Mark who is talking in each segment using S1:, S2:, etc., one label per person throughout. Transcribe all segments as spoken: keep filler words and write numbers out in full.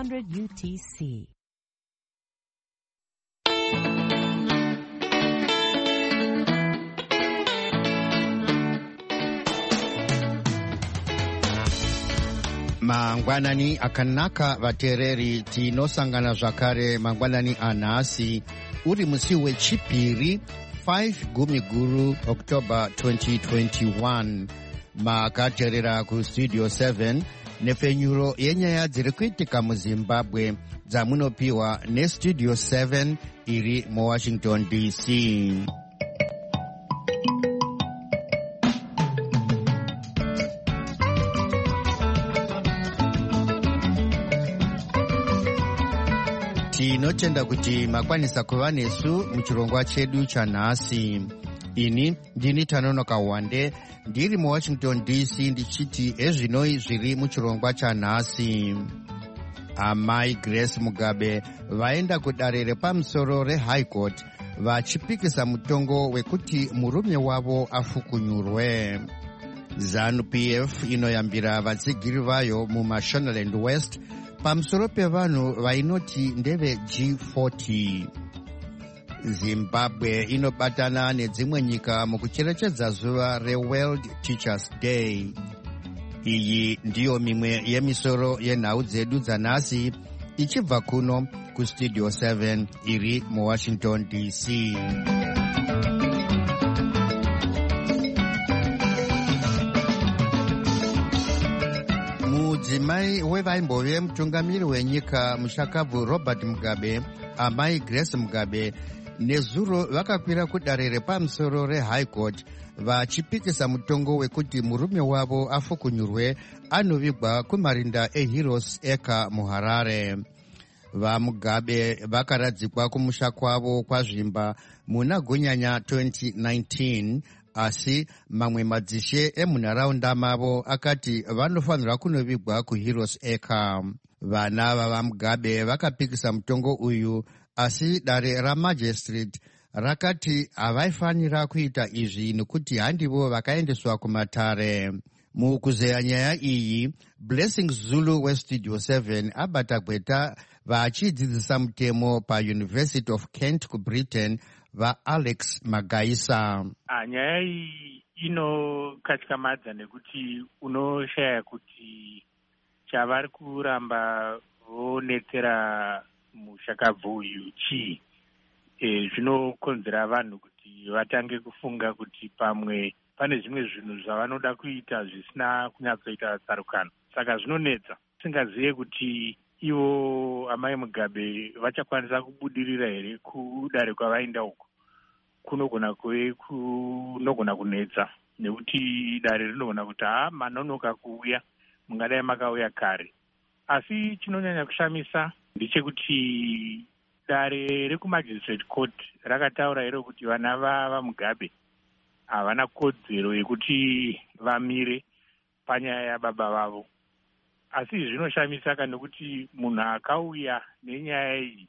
S1: hundred U T C.
S2: Mangwanani akanaka vatereri tinosangana zvakare mangwanani anhasi uri musi wechipiri five gumi guru October twenty twenty-one. Makaterera ku studio seven nefenyuro yenyaya dziri kuitika muZimbabwe dzamunopiwa nestudio seven iri muWashington D C. Tinotenda kuti makwanisa kuva nesu muchirongwa chedu chanhasi. Ini ndini Tanonoka Wande ndiri muWashington D C ndichiti ezvinoi zviri muchirongwa chanhasi. Amai Grace Mugabe vaenda kudare repamusoro reHigh Court vachipikisa mutongo wekuti murume wavo afukunyurwe. ZANU P F inoyambira vatsigiri vayo muMashonaland West pamusoro pevanhu vainoti ndeve G forty. Zimbabwe inobatana nedzimwe nyika mukucherechedza zuva reWorld Teachers Day. Iyi ndiyo mimwe yemisoro yenhau dzedu dzanhasi ichibva kuno kustudio seven iri muWashington D C. Mudzimai wevaimbove mutungamiri wenyika mushakabvu Robert Mugabe, amai Grace Mugabe nezuro vakakwira kudare repamusoro reHigh Court vachipikisa mutongo wekuti murume wavo afukunyurwe anovigwa kumarinda eHeroes Acre muHarare. VaMugabe vakaradzikwa kumusha kwavo kwazvimba muna Gunyanya twenty nineteen, asi mamwe madzishe emunharaunda mavo akati vanofanirwa kunovigwa kuHeroes Acre. Vana vavaMugabe vakapikisa mutongo uyu, asi dare ramajistrate rakati havaifanira kuita izvi nekuti handivo vakaendeswa kumatare. Mukuzeya nyaya iyi, Blessing Zulu westudio seven abata gweta vachidzidzisa mutemo paUniversity of Kent kuBritain vaAlex Magaisa.
S3: Ah, nyaya iyi inokatyamadza nekuti unoshaya kuti chavari kuramba vonetsera mushakabvu uyu chii. E, zvinokonzera vanhu kuti vatange kufunga kuti pamwe pane zvimwe zvinhu zvavanoda kuita zvisina kunyatsoita tsarukano. Saka zvinonetsa singazive kuti ivo amai Mugabe vachakwanisa kubudirira here kudare kwavaenda uko. Kunogona kuve kunogona kunetsa nekuti dare rinogona kuti ha manonoka kuuya, mungadai makauya kare. Asi chinonyanya kushamisa ndechekuti dare rekumagistrate court rakataura hero kuti vana vaMugabe havana kodzero yekuti vamire panyaya yababa vavo. Asi zvinoshamisa kana nekuti munhu akauya nenyaya iyi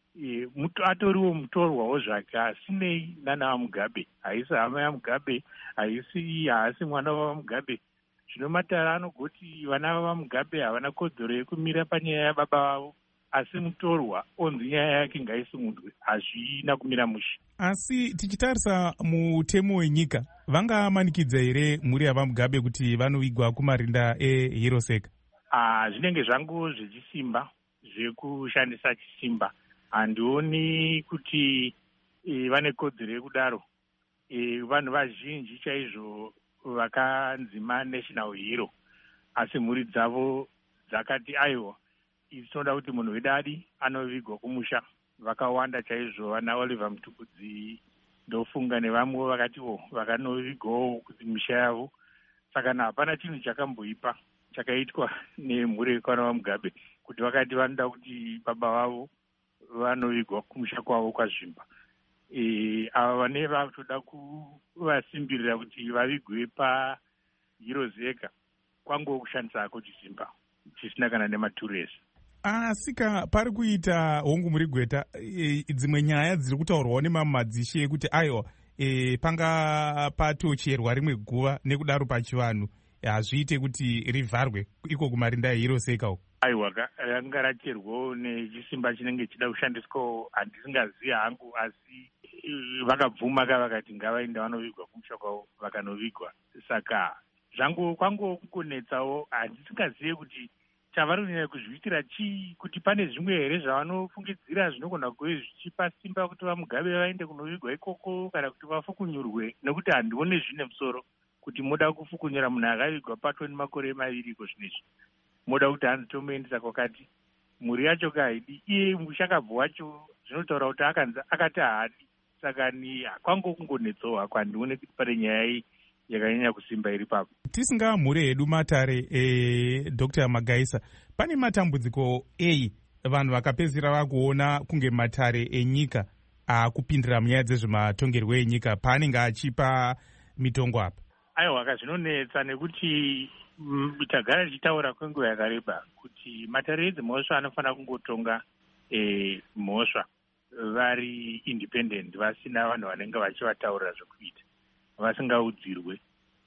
S3: e, atoriwo mutorwawo zvake asinei nana vaMugabe, haisi hama yaMugabe, haisi haasi mwana wavaMugabe. Zvinomatara anogoti vana vavaMugabe havana kodzero yekumira panyaya yababa vavo, asi mutorwa onzi nyaya yake ngaisimudzwe, hazvina kumira mushe.
S4: Asi tichitarisa mutemo wenyika, vangamanikidza here mhuri yavaMugabe kuti vanovigwa kumarinda eHeroes Acre?
S3: Ah, zvinenge zvangu zvechisimba, zvekushandisa chisimba. Handioni kuti e, vane kodzero yekudaro. E, vanhu vazhinji chaizvo vakanzima national hero, asi mhuri dzavo dzakati aiwa tinoda kuti munhu wedadi anovigwa kumusha. Vakawanda chaizvo vana Oliver Mutukudzi ndofunga nevamwe vakati o vakanovigwawo kumusha yavo. Saka hapana chinhu chakamboipa chakaitwa nemhuri yekwana vaMugabe kuti vakati vanoda kuti baba vavo vanovigwa kumusha kwavo kwazvimba. E, ava vane vatoda kuvasimbirira kuti vavigwe paHeroes Acre kwangu kushandisa ako chisimba chisina kana nematuresi.
S4: Asika pari kuita hongu muri gweta e, dzimwe nyaya dziri kutaurwawo nemamwe madzishe ekuti aiwa e, panga patocherwa rimwe guva nekudaro pachivanhu hazviite kuti rivharwe iko kumarinda eHeroes Acre.
S3: aiwa ranga racherwawo nechisimba chinenge chida kushandiswawo handisingazivi hangu, asi vakabvuma ka vakati ngavaenda vanovigwa kumusha kwavo vakanovigwa. Saka zvangu kwangu kungonetsawo, handisingazivi kuti chavari kunyanya kuzviitira chii, kuti pane zvimwe here zvavanofungidzira zvinogona kuve zvichipa simba kuti vamugabe vaende kunovigwa ikoko kana kuti vafukunyurwe, nekuti handione zvine musoro kuti moda kufukunyura munhu akavigwa patoni makore maviri iko zvinezvi, moda kuti handitomboendesa kwakati mhuri yacho kaidi, iye mushakabvu wacho zvinotaura kuti akanzi akati haadi. Saka ni kwangu kungonetsawo hako, handione kuti pane nyaya iyi yakanyanya kusimba iri papo.
S4: Tisingamhure hedu matare e, Doctor Magaisa, pane matambudziko ei vanhu vakapedzisira vakuona kunge matare enyika akupindira munyaya dzezvematongerwo enyika paanenge achipa mitongo apa?
S3: Aiwa, zvinonetsa nekuti tagara tichitaura kwenguva yakareba kuti matare edzimhosva anofanira kungotonga e, mhosva vari independent, vasina vanhu vanenge vachivataurira zvekuita, vasingaudzirwe.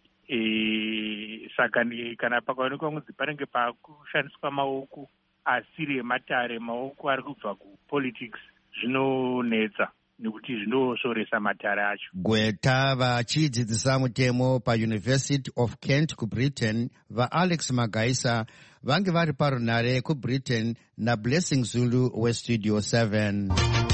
S3: E, saka kana pakaonekwa kunzi panenge pakushandiswa maoko asiri ematare, maoko ari kubva kupolitics, zvinonetsa nekuti zvinosoresa matare acho.
S2: Gweta vachidzidzisa mutemo paUniversity of Kent kuBritain vaAlex Magaisa vange vari parunare kuBritain naBlessing Zulu weStudio seven.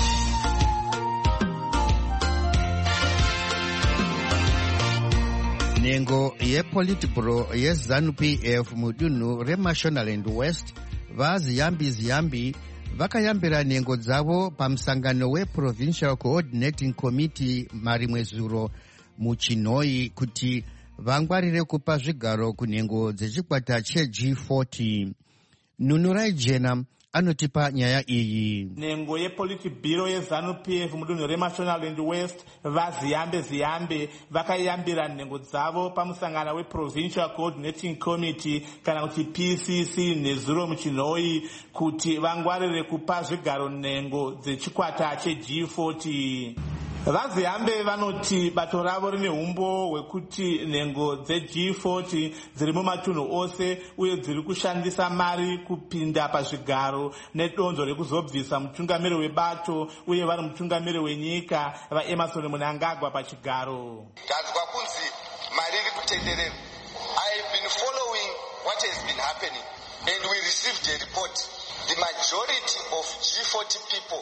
S2: Nhengo yePolitburo yeZanu-P F mudunhu reMashonaland West vaZiyambi Ziyambi vakayambira nhengo dzavo pamusangano weProvincial Coordinating Committee marimwe zuro muChinhoi kuti vangwarire kupa zvigaro kunhengo dzechikwata cheG forty. Nunurai Jena anotipa nyaya iyi.
S1: Nhengo yePolitburo yeZanu-P F mudunhu reMashonaland West vaZiyambe Ziyambe vakayambira nhengo dzavo pamusangano weProvincial Coordinating Committee kana kuti P C C nezuro muChinhoi kuti vangwarire kupa zvigaro nhengo dzechikwata cheG forty. VaZiyambe vanoti bato ravo rine umbo hwekuti nhengo dzeG forty dziri mumatunhu ose uye dziri kushandisa mari kupinda pazvigaro nedonzo rekuzobvisa mutungamiri webato uye vari mutungamiri wenyika vaEmerson Mnangagwa pachigaro.
S5: Tanzwa kunzi mari iri kutenderera. I have been following what has been happening and we received a report. The majority of G forty people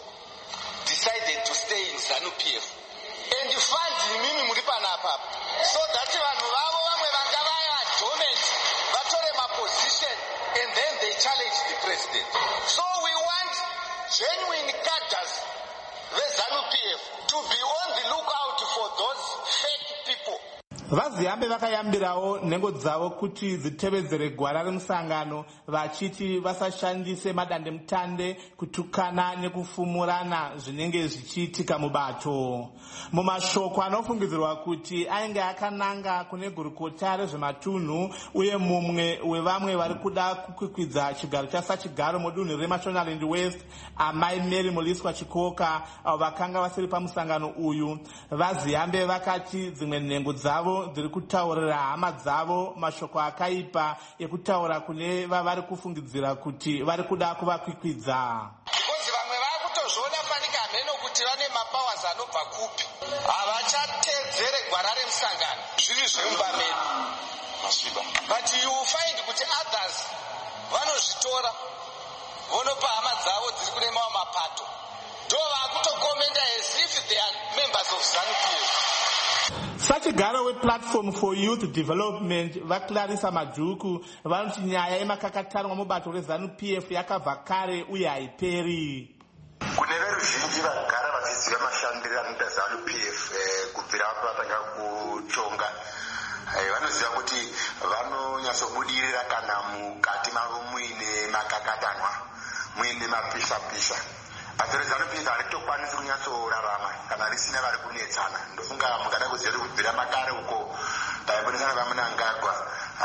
S5: decided to stay in ZANU-P F and fund mimi muri panapa so that vanhu vavo vamwe vanga vaya dormant vatore ma position and then they challenge the president. So we want genuine cadres veZANU-P F to be on the lookout for those fake people.
S1: VaZiyambe vakayambirawo nhengo dzavo kuti dzitevedzere gwara remusangano vachiti vasashandise madandemutande kutukana nekufumurana zvinenge zvichiitika mubato. Mumashoko anofungidzirwa kuti ainge akananga kune gurukota rezvematunhu uye mumwe wevamwe vari kuda kukwikwidza chigaro chasachigaro mudunhu reMashonaland West, amai Mary Muliswa Chikoka, avo vakanga vasiri pamusangano uyu, VaZiyambe vakati dzimwe nhengo dzavo dziri kutaurira hama dzavo mashoko akaipa ekutaura kune vavari kufungidzira kuti vari kuda kuvakwikwidza.
S5: Because vamwe vari kutozviona panika mheno kuti vane mapowers anobva kupi, havachatedzere gwara remusangano, zviri zvemumba medu masviba. But you will find kuti others vanozvitora vonopa hama dzavo dziri kune mamwe mapato, ndo vakutokomenda as if they are members of ZANU-P F.
S1: Sachigaro wePlatform for Youth Development vaClarissa Majuku vanoti nyaya yemakakatanwa mubato reZANU-P F yakabva kare uye haiperi.
S6: Kune veruzhinji vagara vachiziva mashandiro anoita ZANU-P F kubvira vatanga kutonga, vanoziva kuti vanonyatsobudirira kana mukati mavo muine makakatanwa, muine mapisha-pisha. Asi ZANU-P F haritokwanisi kunyatsorarama kana risina vari kunetsana. Ndofunga mungada kuziva kuti kubvira makare uko paibonesana vaMnangagwa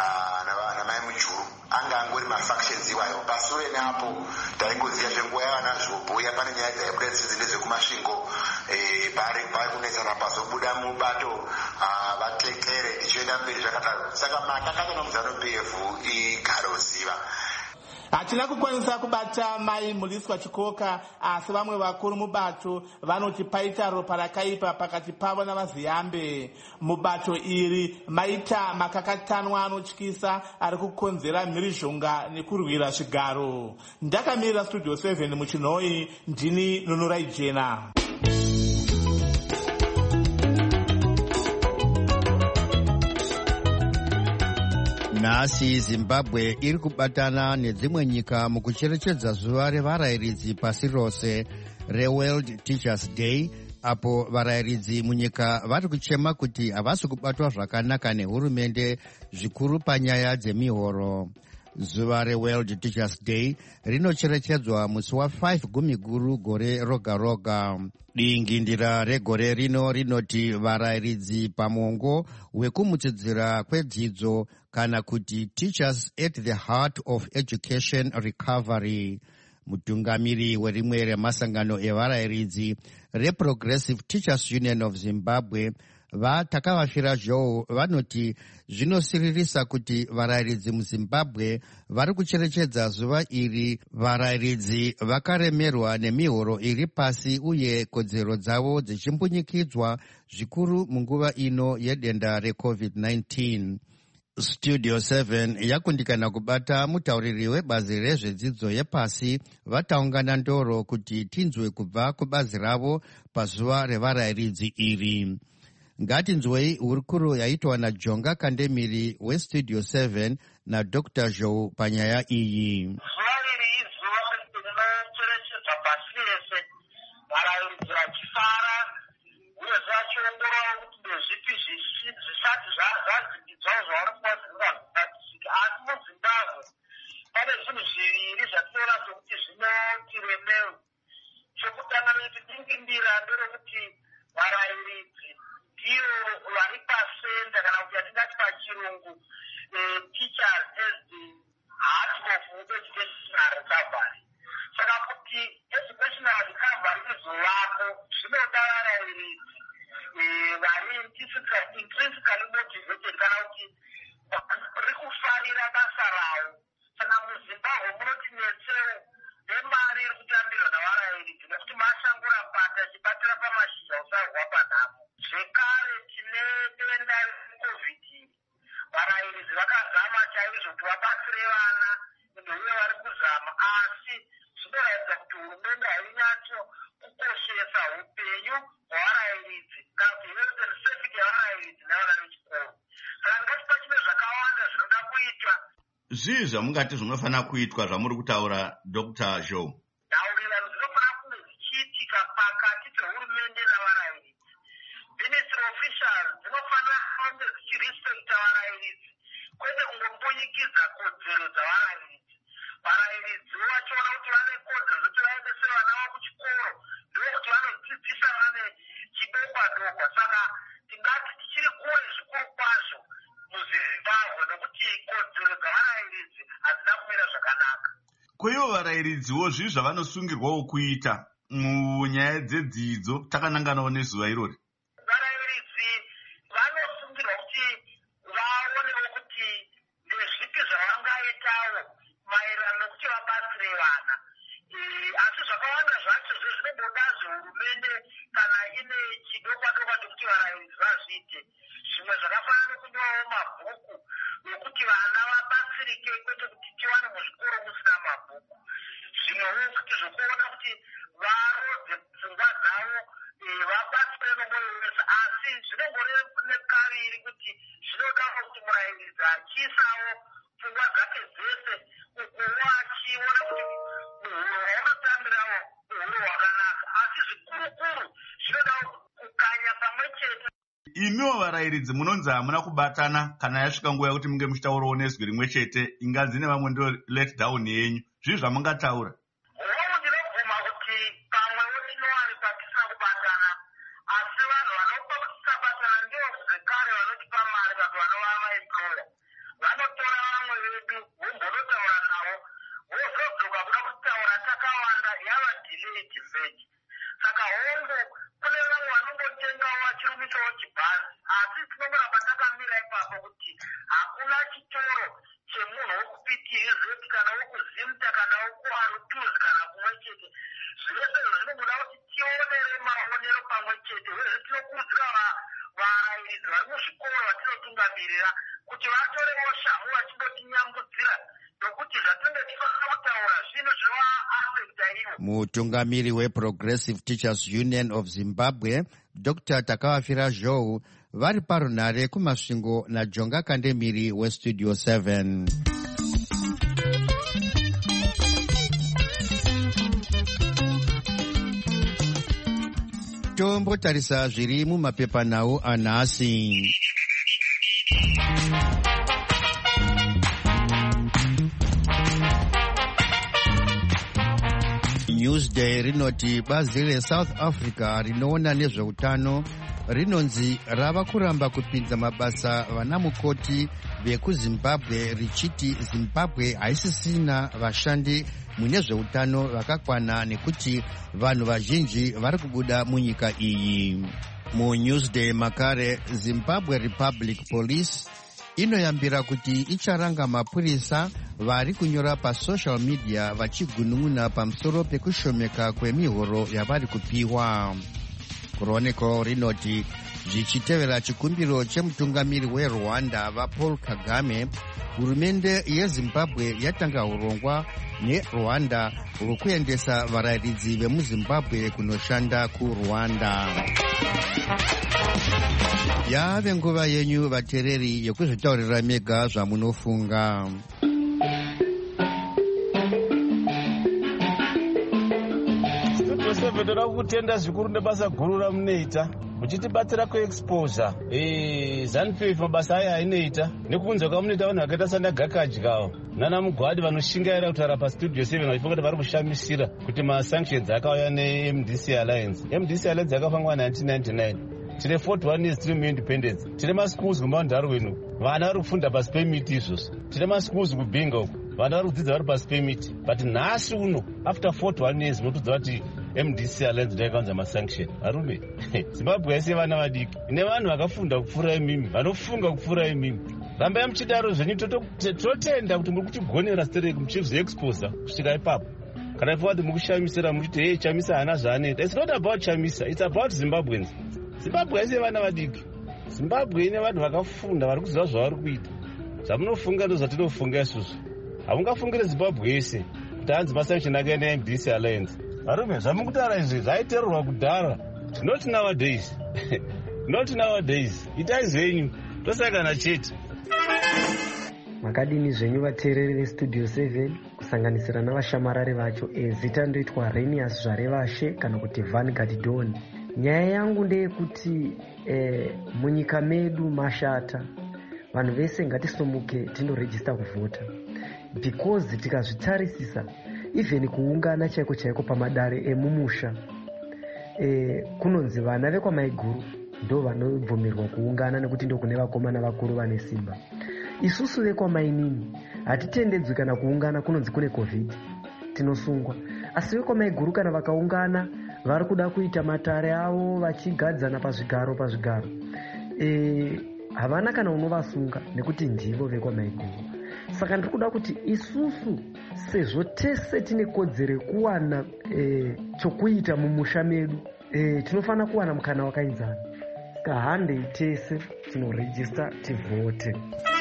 S6: namai Mujuru anga angori mafactions iwayo. Pasure neapo taingoziva zvenguva yavana zvoboya pane nyaya dzaibuda dzine dzekumasvingo pari pari kunetsana pazobuda mubato vatekere ichienda mberi zvakadaro. Saka makakatanwa muZANU-P F igaro ziva.
S1: hatina kukwanisa kubata mai Muliswa Chikoka, asi vamwe vakuru mubato vanoti paita ropa rakaipa pakati pavo navaziyambe. Mubato iri maita makakatanwa anotyisa ari kukonzera mhirizhonga nekurwira zvigaro. Ndakamirira Studio seven muchinhoi, ndini Nunurai Jena.
S2: Nhasi Zimbabwe iri kubatana nedzimwe nyika mukucherechedza zuva revarayiridzi pasi rose reWorld Teachers Day, apo varayiridzi munyika vari kuchema kuti havasi kubatwa zvakanaka nehurumende, zvikuru panyaya dzemihoro. Zuva reWorld Teachers Day rinocherechedzwa musi wa5 Gumiguru gore roga roga. Dingindira regore rino rinoti varayiridzi pamongo wekumutsidzira kwedzidzo, kana kuti Teachers at the Heart of Education Recovery. Mutungamiri werimwe remasangano evarayiridzi reProgressive Teachers Union of Zimbabwe vatakavafira zhou vanoti zvinosiririsa kuti varayiridzi muZimbabwe vari kucherechedza zuva iri, varayiridzi vakaremerwa nemihoro iri pasi uye kodzero dzavo dzichimbunyikidzwa, zvikuru munguva ino yedenda reCovid nineteen. Studio seven yakundikana kubata mutauriri webazi rezvedzidzo yepasi vataungana ndoro kuti tinzwe kubva kubazi ravo pazuva revarayiridzi iri. Ngatinzwei hurukuro yaitwa naJonga Kandemiri weStudio seven naDr Zhou panyaya iyi.
S7: Zuva riri izuva rinocherechedza pasi rese, varayiridzi vachifara uye vachiongorora kuti ndezvipi zvisati zvadzikidzawo zvavari kuvazinga zvistatisiki. Asi muZimbabwe pane zvinhu zviviri zvatinoona sokuti zvinotiremewo. Chokutanga nekuti dingindira nderekuti varayiridzi ndivo vari pasenda, kana kuti yatingati pachirungu teachers as the heart of educational recovery. Saka kuti educational recovery izovako zvinoda varayiridzi vari intrinsically motivated, kana kuti vari kufarira basa ravo. Saka muZimbabwe munoti netsewo nemari iri kutambirwa navarayiridzi, nekuti mashangura pata achibatira pamashizha usarwa panhamo. Zvekare tine denda reCovid. Varayiridzi vakazama chaizvo kuti vabatsire vana ende uye vari kuzama, asi zvinoratidza kuti hurumende hainyatso kukoshesa upenyu hwavarayiridzi kana kuti health and safety yavarayiridzi nevana vechikoro. Saka ngati pachine zvakawanda zvinoda kuitwa.
S8: Zvii zvamungati zvinofanira kuitwa zvamuri kutaura Doctor Zhou?
S7: Nhaurirano dzinofanira kunge dzichiitika pakati pehurumende navarayiridzi. Ministry officials dzinofanira kunge dzichirespekta varayiridzi, kwete kungombonyikidza kodzero dzavarayiridzi. Varayiridzi vachiona kuti vane kodzero kuti vaendese vana vavo kuchikoro, ndokuti vanodzidzisa vane chidokwa dokwa. Saka tingati tichiri kure zvikuru kwazvo muZimbabwe, nekuti kodzero dzavarayiridzi hadzina kumira zvakanaka.
S8: Kwaivo varayiridziwo zvii zvavanosungirwawo kuita munyaya dzedzidzo, takananganawo nezuva irori?
S7: Varayiridzi vanosungirwa kuti vaonewo kuti ndezvipi zvavangaitawo maererano nekuti vabatsire vana. Asi zvakawanda zvacho zvezvinobodazve hurumende kana ine chidokwa dokwa chokuti varayiridzi vazviite. Zvimwe zvakafanana nekunyorawo mabhuku ekuti vana vabatsirike, kwete kuti tiwane muzvikoro musina mabhuku. Zvimwewo kuti zvokuona kuti varodze pfungwa dzavo, vabatsire nomwoyo wese. Asi zvinongorevekaviri kuti zvinoda kuti murayiridzi achiisawo pfungwa dzake dzese ukuwo achiona kuti muhuro hwaunotambirawo muhuro hwakanaka. Asi zvikurukuru zvinoda kukanya pamwe chete.
S8: Imiwo varayiridzi munonzi hamuna kubatana kana yasvika nguva yekuti munge muchitaurawo nezwi rimwe chete, ingazi nevamwe ndo let down yenyu. Zvii zvamungataura?
S7: Unomu ndinobvuma kuti pamwewo tinowanikwa tisina kubatana, asi vanhu vanopa kuti tisabatana ndivo zvekare vanotipa mari, vanhu vanova vaemploya. Vanotora vamwe vedu vombonotaura navo, vozodzoka kuda kutaura takawanda, yava delayed message. Saka hongu kune vamwe vanongotengawo vachirumisawo chibhazi, asi tinongoramba takamira ipapo kuti hakuna chitoro chemunhu wokupitirizeti kana wokuzimta kana wokuarutuzi kana kumwe chete. Zvese zvinobuda kuti tionere maonero pamwe chete, uye tinokurudzira varairidzi vari muzvikoro vatinotungamirira kuti vatorewo shamhu vachindotinyambudzira nokuti zvatinenge tifanira kutaura zvinhu zvinoaafekta ivo.
S2: Mutungamiri weProgressive Teachers Union of Zimbabwe Doctor Takawafira Zhou vari parunhare kumasvingo naJonga Kandemiri weStudio seven. Tombotarisa zviri mumapepanhau anhasi. Newsday rinoti bazi reSouth Africa rinoona nezveutano rinonzi rava kuramba kupinza mabasa vanamukoti vekuZimbabwe richiti Zimbabwe haisisina vashandi mune zveutano vakakwana nekuti vanhu vazhinji vari kubuda munyika iyi. MuNewsday makare Zimbabwe Republic Police inoyambira kuti icharanga mapurisa vari kunyora pasocial media vachigunun'una pamusoro pekushomeka kwemihoro yavari kupiwa. Chronicle rinoti zvichitevera chikumbiro chemutungamiri weRwanda vaPaul Kagame, hurumende yeZimbabwe yatanga urongwa neRwanda hwekuendesa varairidzi vemuZimbabwe kunoshanda kuRwanda. Yave nguva yenyu vateereri yekuzvitaurira mega zvamunofunga.
S9: Toda kutenda zvikuru nebasa guru ramunoita muchitibatsira kuexposure eh ZANU-P F mabasa aya ainoita nekunzwa kwamunoita vanhu vakaita sana Gakadyawo nana Mugwadi vanoshingaira kutaura paStudio seven vachifunga kuti vari kushamisira kuti masanctions akauya neM D C Alliance. M D C Alliance yakafangwa nineteen ninety-nine. Tine forty-one years tiri muindependence. Tine maschools kumaNdarwenu vana vari kufunda pasi pemiti izvozvo. Tine maschools kubhinga uko vana vari kudzidza vari pasi pemiti. But nhasi uno after forty-one years munotudza kuti M D C Alliance ndayakaunza masanction. Varume Zimbabwe yese vana vadiki ine vanhu vakafunda kupfuura imimi vanofunga kupfuura imimi. Rambai muchidaro zvenyu totenda kuti muri kutigonera stereki muchizviexposa kusvika ipapo. Kana ife kuti mukushamisira muchiti hey Chamisa hana zvaanoita. It's not about Chamisa, it's about Zimbabweans. Zimbabwe yese vana vadiki. Zimbabwe ine vanhu vakafunda vari kuziva zvavari kuita. Zvamunofunga ndo zvatinofunga isusu. Hamungafungire Zimbabwe yese kuti hanzi masanction akaenda M D C Alliance. Varume zvamukutaura izvi zvaiterwa kudhara. Not nowadays. Not nowadays. Itai zvenyu tosakana chete.
S10: Makadini zvenyu vateereri veStudio seven kusanganisira navashamarari vacho ezita ndoitwa Renius Zvarevashe kana kuti Vanguard Dawn. Nyaya yangu ndeyekuti eh, munyika medu mashata. Vanhu vese ngatisomuke tinorejista kuvhota. Because tikazvitarisisa even kuungana chaiko chaiko pamadare emumusha eh, kunonzi vana vekwamaiguru ndo vanobvumirwa kuungana nekuti ndo kune vakomana vakuru vane simba. Isusu vekwamainini hatitendedzwi kana kuungana kunonzi kune covid tinosungwa. Asi vekwamaiguru kana vakaungana vari kuda kuita matare avo vachigadzana pazvigaro pazvigaro e, havana kana unovasunga nekuti ndivo vekwamaiguru. Saka ndiri kuda kuti isusu sezvo tese tine kodzero yekuwana e, chokuita mumusha medu e, tinofanira kuwana mukana wakainzana. Saka handei tese tinorejista tivhote.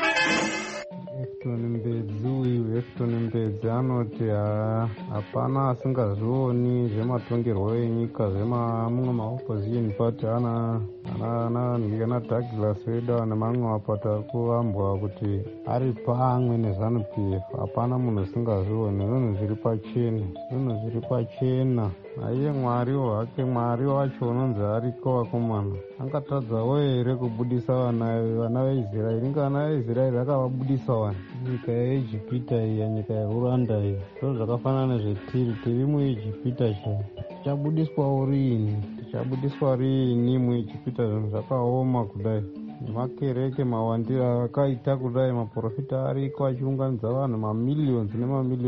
S11: Efton Mbedzi uyu Efton Mbedzi anoti hapana asingazvioni zvematongerwo enyika zvemamwe maopposition party ana ana Douglas Weda nemamwe mapato ari kuambwa kuti ari pamwe neZANU-P F. Hapana munhu asingazvioni, zvinhu zviri pachena, zvinhu zviri pachena. Aiye Mwariwo hake, Mwari wacho unonzi ariko vakomana angatadzawo here kubudisa vana vana veIsraeri. Ngana veIsraeri akavabudisa vanhu nyika yeIjipita iyi, nyika yeUranda iyi. Zviro zvakafanana nezvetiri tiri muIjipita cha tichabudiswawo riini, tichabudiswa riini muIjipita? Zvinhu zvakaoma kudai, nemakereke mawandira akaita kudai, maprofita ariko achiunganidza vanhu mamillions nemamillions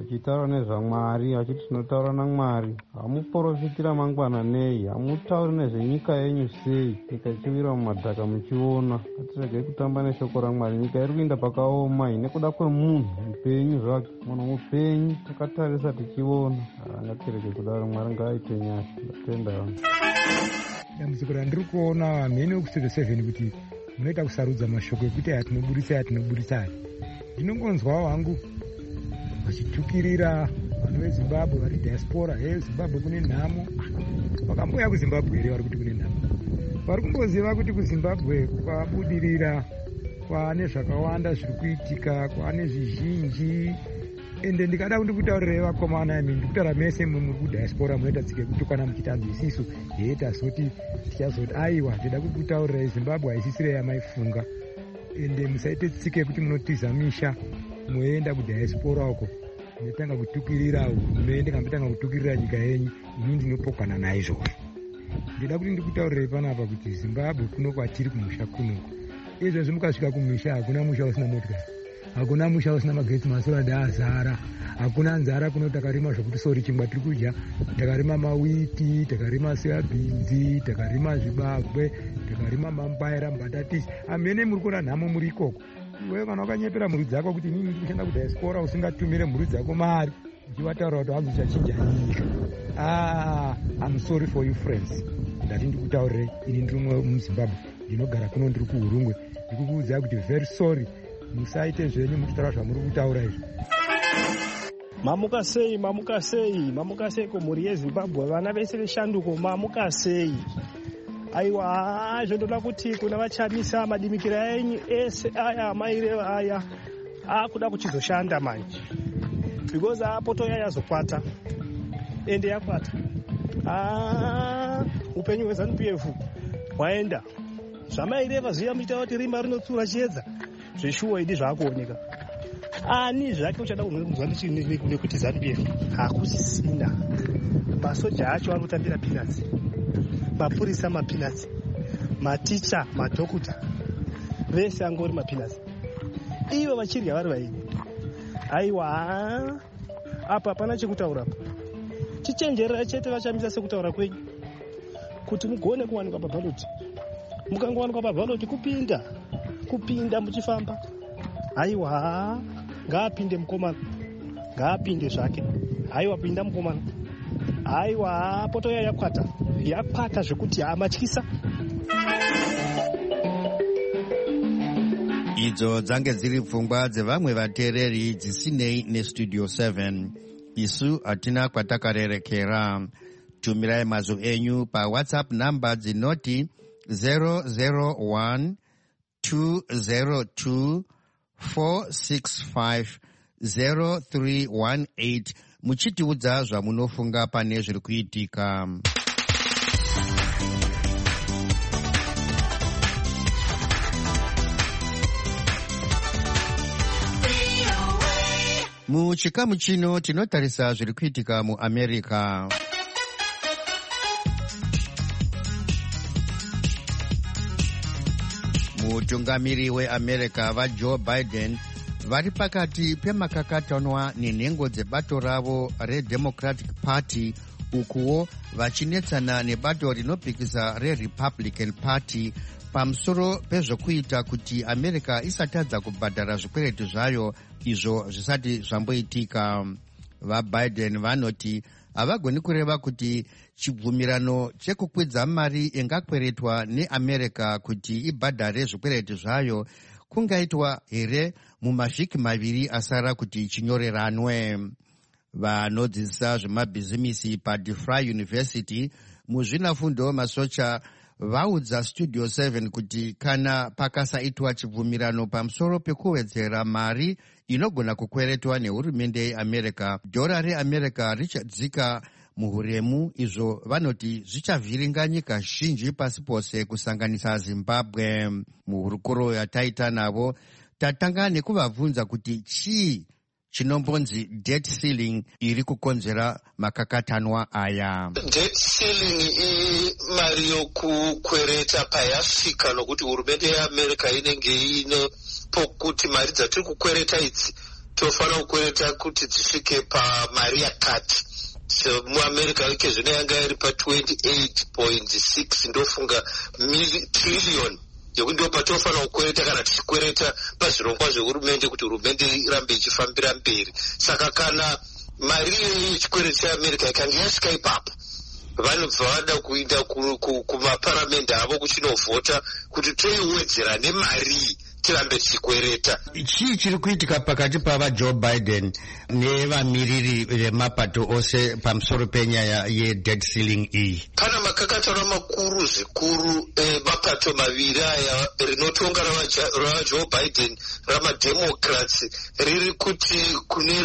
S11: vachitaura nezvamwari vachiti tinotaura naMwari. Hamuprofitira mangwana nei? Hamutauri nezvenyika yenyu sei? Nyika ichiwira mumadhaka muchiona. Ngatirege kutamba neshoko raMwari. Nyika iri kuenda pakaoma nekuda kwemunhu mupenyu zvake. Munhu mupenyu takatarisa tichiona. Ngatirege kudaro. Mwari ngaaite nyasha. Ndatenda.
S12: Dambudziko randiri kuona vamheni vekustudio seven kuti munoita kusarudza mashoko ekuti yatinoburitsa yatinoburitsa. Ndinongonzwawo hangu vachitukirira vanhu veZimbabwe vari diaspora. He, Zimbabwe kune nhamo. Vakambouya kuZimbabwe here vari kuti kune nhamo? Vari kumboziva kuti kuZimbabwe kwabudirira, kwaane zvakawanda zviri kuitika, kwaane zvizhinji. Ende ndikada kuti kutaurirai vakomana imi, ndikutaura mese muri kudiaspora munoita tsika kutukana muchitanzi isisu yeita zoti tichazoti aiwa ndida kuti kutaurirai Zimbabwe haisisire yamaifunga. Ende musaite tsika yekuti munotiza misha moenda kudiaspora uko munotanga kutukirira munoenda kamutanga kutukirira nyika yenyu. Ini ndinopokana naizvozvo. Ndida kuti ndikutaurirai panapa kuti Zimbabwe kuno kwatiri kumusha kuno izvozvo mukasvika kumusha hakuna musha usina motikari, hakuna musha usina magetsi, masola azara, hakuna nzara kuno. Takarima zvokuti sori chingwa tiri kudya, takarima mawiti, takarima soyabhinzi, takarima zvibagwe, takarima mambaira, mbatatisi. Amene muri kuona nhamo muri ikoko. Iwe kana wakanyepera mhuri dzako kuti inini ndiri kushanda kudiaspora usingatumire mhuri dzako mari uchivataura kuti hanzi uchachinja nyika. Ah, I'm sorry for you friends. Ndati ndikutaurirei ini ndiri mumwe muZimbabwe ndinogara kuno ndiri kuHurungwe. Ndikukuudzai kuti very sorry. Musaite zvenyu muchitaura zvamuri kutaura izvi.
S13: Mamuka sei, mamuka sei, mamuka sei kumhuri yeZimbabwe, vana vese veshanduko, mamuka sei. Aiwa, zvindoda kuti kuna vachamisa madimikira enyu ese aya maireva aya akuda kuchizoshanda manje. Because apoto yaya zokwata. Ende yakwata. Ah, upenyu hweZANU P F waenda. Zvamaireva ziya muita kuti rima rinotsura chiedza. Zveshuwa idi zvakuoneka. Ani zvake uchada kunzwa nekuti ZANU P F hakusisina. Masoja acho anotambira peanuts. Mapurisa mapinatsi, maticha, madhokuta, vese angori mapinatsi. Ivo vachirya vari vaini. Aiwa, apa hapana chekutaura. Chichenjerera chete vachamisa sekutaura kwenyu. Kuti mugone kuwanikwa pabhaloti. Mukangowanikwa pabhaloti kupinda. Kupinda muchifamba. Aiwa, ngaapinde mukomana. Ngaapinde zvake. Aiwa, pinda mukomana. Aiwa, poto yaya yakwata. Yakwata zvekuti hamatyisa.
S2: Idzo dzange dziri pfungwa dzevamwe vateereri dzisinei nestudio seven. Isu hatina kwatakarerekera. Tumirai mazwi enyu paWhatsApp namba dzinoti zero zero one two zero two four six five zero three one eight muchitiudza zvamunofunga pane zviri kuitika. Muchikamu chino tinotarisa zviri kuitika muAmerica. Mutungamiri weAmerica vaJoe Biden vari pakati pemakakatanwa nenhengo dzebato ravo reDemocratic Party, ukuwo vachinetsana nebato rinopikisa reRepublican Party pamusoro pezvokuita kuti America isatadza kubhadhara zvikweretu zvayo izvo zvisati zvamboitika. VaBiden vanoti havagoni kureva kuti chibvumirano chekukwidza mari ingakweretwa neAmerica kuti ibhadhare zvikweretu zvayo kungaitwa here mumavhiki maviri asara kuti chinyoreranwe. Vanodzidzisa zvemabhizimisi paDeFry University muzvinafundo masocha vaudza Studio seven kuti kana pakasaitwa chibvumirano pamusoro pekuwedzera mari inogona kukweretwa nehurumende yeAmerica, dhora reAmerica richadzika muhuremu, izvo vanoti zvichavhiringa nyika zhinji pasi pose kusanganisa Zimbabwe. Muhurukuro yataita navo tatanga nekuvabvunza kuti chii chinombonzi debt ceiling iri kukonzera makakatanwa aya.
S14: Debt ceiling imari yokukwereta payasvika nokuti hurumende yeAmerica inenge ine pokuti mari dzatiri kukwereta idzi tofanira kukwereta kuti dzisvike pamari yakati. So muamerica wike zvino yanga iri pa twenty-eight point six ndofunga trillion yekuti ndo patofanira kukwereta kana tichikwereta pazvirongwa zvehurumende kuti hurumende irambe ichifambira mberi. Saka kana mari yechikwereti cheamerica ikanga yasvika ipapo, vanobva vada kuenda kumaparamende avo kuchinovhota kuti toiwedzera nemari tirambe tichikwereta.
S2: Chii chiri kuitika pakati pava Joe Biden nevamiriri vemapato ose pamusoro penyaya yedebt ceiling iyi?
S14: Pana makakatanwa makuru zvikuru mapato maviri aya, rinotonga rava Joe Biden ramademocrats riri kuti kune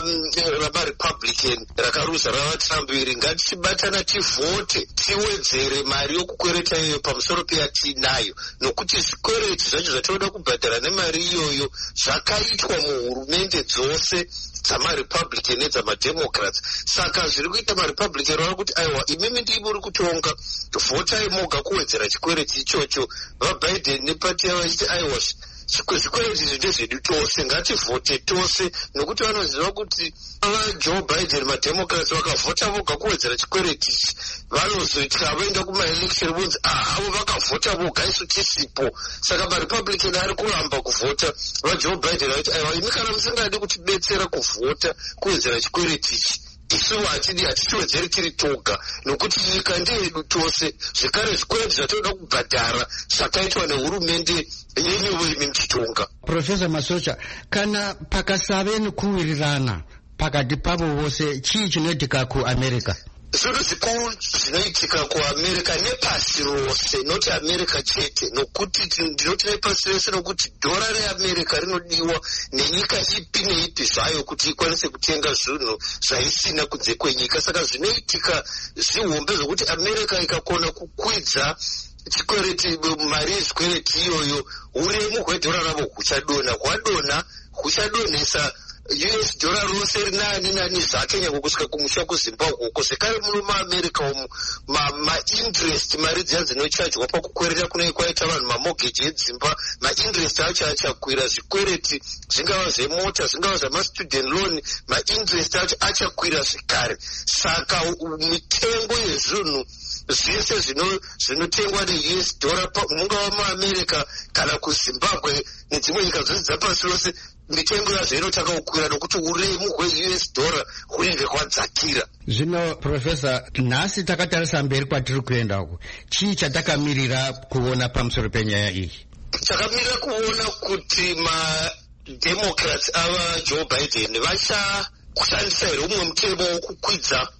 S14: ravarepublican rakaruza rava Trump iri ngatichibatana tivhote tiwedzere mari yokukwereta iyoyo pamusoro peyatinayo, nokuti zvikwereti zvacho zvatoda kubhadhara nemari iyoyo zvakaitwa muhurumende dzose dzamarepublican nedzamademocrats. Saka zviri kuita marepublican vava kuti aiwa, imimi ndii muri kutonga, vhotai moga kuwedzera chikwereti ichocho. VaBiden nepati yavo vachiti aiwa, zvikwereti izvi ndezvedu tose, ngativhote tose, nokuti vanoziva kuti vaJoe Biden mademocrats vakavhota voga kuwedzera chikwereti ichi, vanozoita vaenda kumaelection vonzi avo vakavhota voga isu tisipo. Saka marepublican ari kuramba kuvhota. VaJoe Biden vachiti aiwa, imi kana musingadi kutibetsera kuvhota kuwedzera chikwereti ichi, isu hatidi hatichiwedzeri tiri toga, nokuti nyika ndeyedu tose. Zvekare zvikwereti zvatoda kubhadhara zvakaitwa nehurumende yenyu imi muchitonga.
S2: Profesa Masocha, kana pakasave nekuwirirana pakati pavo vose, chii chinoitika kuAmerica?
S14: Zvinhu zvikuru zvinoitika kuamerica nepasi rose, noti america chete, nokuti ndinoti nepasi rose, nokuti dhora reamerica rinodiwa nenyika ipi neipi zvayo kuti ikwanise kutenga zvinhu zvaisina kunze kwenyika. Saka zvinoitika zvihombe zvokuti america ikakona kukwidza chikwereti, mari yezvikwereti iyoyo, uremu hwedhora ravo huchadonha. Hwadonha huchadonhesa U S dollar rose rinani nani zvake nyange kusvika kumusha kuZimbabwe uko. Zvekare muno muAmerica umu ma-interest ma mari dziya dzinochajwa pakukwereta kunenge kwaita vanhu mamortgage edzimba, ma-interest acho achakwira. Zvikwereti zvingava zvemota, zvingava zvama-student loan, ma-interest acho achakwira zvekare. Saka mitengo yezvinhu zvese zvinotengwa ne-U S dollar mungava muAmerica kana kuZimbabwe nedzimwe nyika dzose dzapasi rose, mitengo yazvo inotanga kukwira nokuti uremu hwe-U S dollar hunenge hwadzakira.
S2: Zvino Profesa, nhasi takatarisa mberi kwatiri kuenda uku, chii chatakamirira kuona pamusoro penyaya iyi?
S14: Takamirira kuona kuti mademocrats ava Joe Biden vachakushandisa here umwe mutemo wokukwidza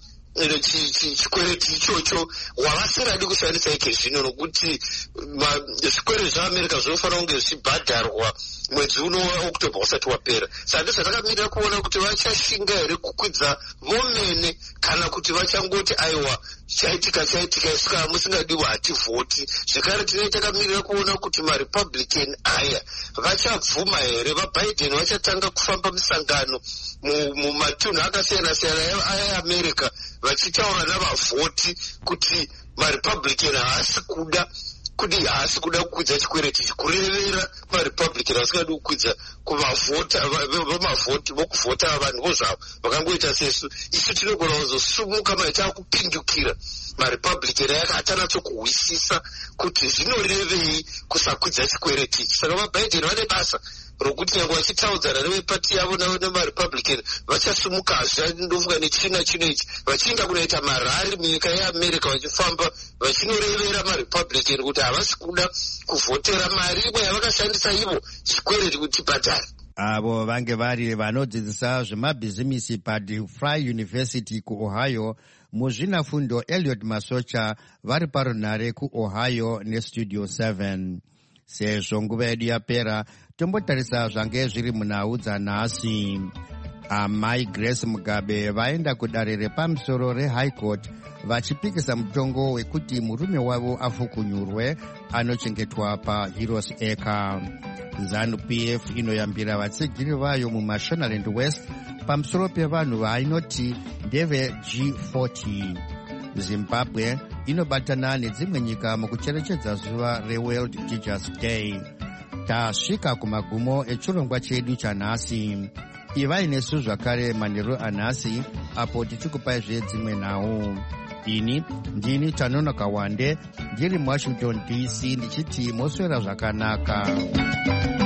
S14: chikwereti ichocho wavasingadi kushandisa ike zvino, nokuti zvikwereti zvaAmerica zvinofanira kunge zvichibhadharwa mwedzi uno waOctober usati wapera. Saka ndozvatakamirira kuona kuti vachashinga here kukwidza vomene kana kuti vachangoti aiwa chaitika chaitika isu kana musingadiwa hativhoti. Zvekare tinenge takamirira kuona kuti marepublican aya vachabvuma here, vaBiden vachatanga kufamba misangano mumatunhu akasiyana siyana aAmerica vachitaura navavhoti kuti marepublican haasi kuda kuti haasi kuda kukwidza chikwereti ichi, kurevera marepublican vasingadi kukwidza kuvavhota vamavhoti vokuvhota vanhu vozvavo vakangoita sesu. Isu tinogona kuzosumuka maita kupindukira marepublican aya atanatsokuhwisisa kuti zvinorevei kusakwidza chikwereti ichi. Saka vaBiden vane basa rokuti nyange vachitaudzana nevepati yavo nemarepublican vachasumukazve, ndofunga nechina chino ichi vachienda kunoita marari munyika yeAmerica vachifamba vachinorevera marepublican kuti havasi kuda kuvhotera mari imwe yavakashandisa ivo chikwereti kuti bhadhari.
S2: Avo vange vari vanodzidzisa zvemabhizimisi paDeFry University kuOhio. Muzvinafundo Elliot Masocha vari parunhare kuOhio neStudio seven. Sezvo nguva yedu yapera, tombotarisa zvange zviri munhau dzanhasi. Amai Grace Mugabe vaenda kudare repamusoro reHigh Court vachipikisa mutongo wekuti murume wavo afukunyurwe anochengetwa paHeroes Acre. ZANU-P F inoyambira vatsigiri vayo muMashonaland West pamusoro pevanhu vainoti ndeve G forty. Zimbabwe inobatana nedzimwe nyika mukucherechedza zuva reWorld Teachers Day. Tasvika kumagumo echirongwa chedu chanhasi. ivai nesu zvakare manheru anhasi apo tichikupaizve dzimwe nhau. Ini ndini Tanonoka Wande ndiri muwashington D C ndichiti moswera zvakanaka.